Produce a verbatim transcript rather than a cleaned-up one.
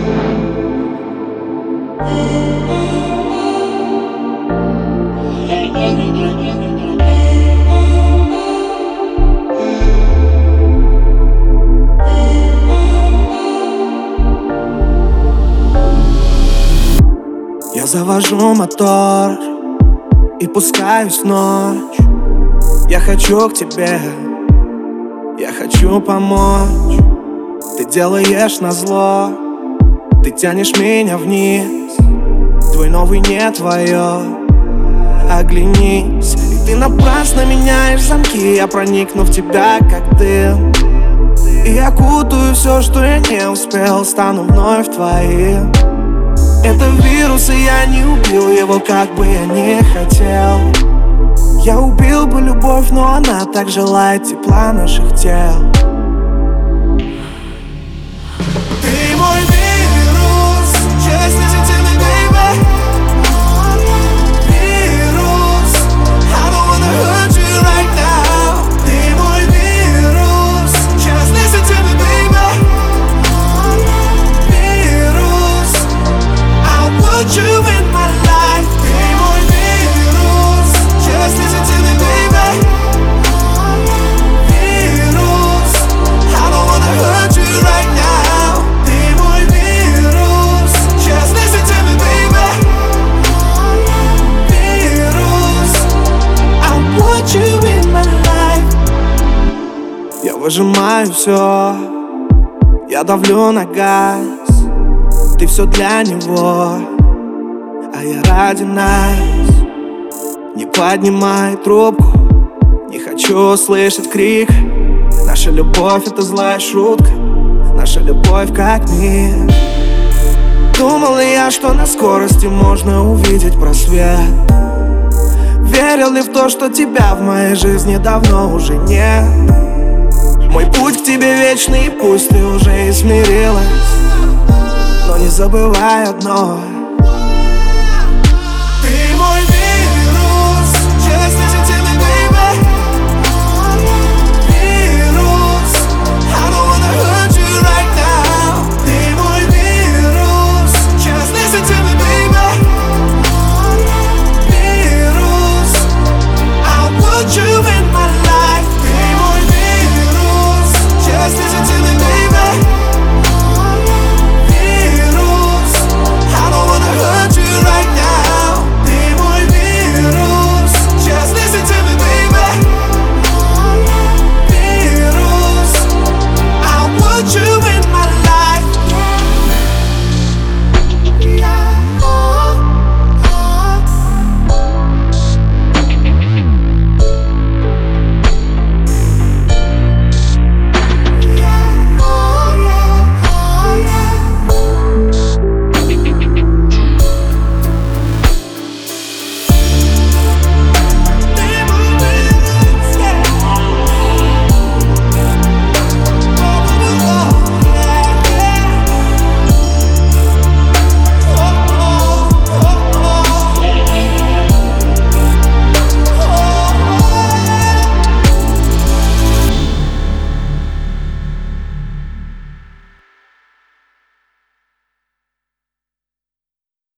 Я завожу мотор и пускаюсь в ночь. Я хочу к тебе, я хочу помочь. Ты делаешь назло, ты тянешь меня вниз. Твой новый не твое, оглянись. И ты напрасно меняешь замки. Я проникну в тебя, как дым, и окутаю все, что я не успел. Стану вновь твоим. Это вирус, и я не убил его, как бы я не хотел. Я убил бы любовь, но она так желает тепла наших тел. Ты мой вирус, just listen to me, baby. Вирус, I don't wanna hurt you right now. Ты мой вирус, just listen to me, baby. Вирус, I'll put you in my life. Ты мой вирус, just listen to me, baby. Вирус, I don't wanna hurt you right now. Ты мой вирус, just listen to me, baby. Вирус, I'll put you in my life. Я выжимаю все, я давлю на газ. Ты все для него, а я ради нас. Не поднимай трубку, не хочу слышать крик. Наша любовь — это злая шутка, наша любовь как мир. Думал ли я, что на скорости можно увидеть просвет? Верил ли в то, что тебя в моей жизни давно уже нет? Мой путь к тебе вечный, пусть ты уже и смирилась, но не забывай одно: